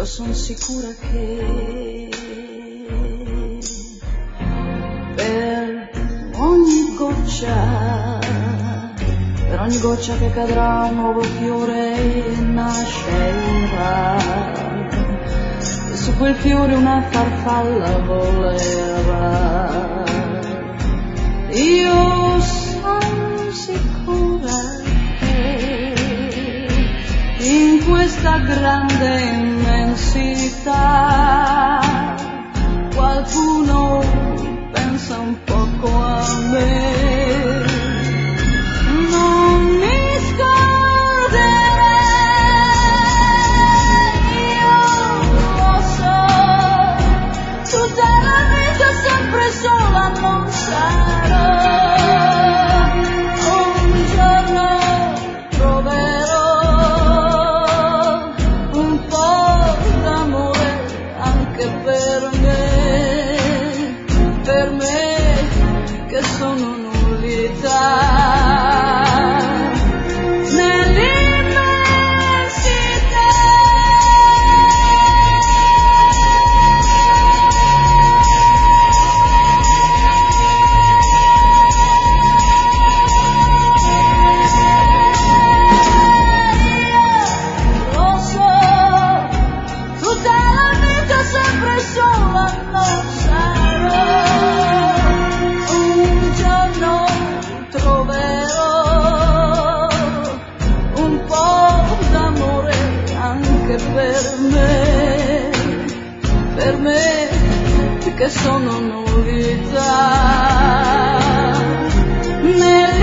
io son sicura che per ogni goccia che cadrà un nuovo fiore nascerà, e su quel fiore una farfalla volerà. Io sono sicura che in questa grande immensità qualcuno pensa un poco a me. Non mi scorderei, io lo so, tutta la vita sempre sola non sarò. Un giorno troverò un po' d'amore anche per me che sono nullità. Per me che sono novità.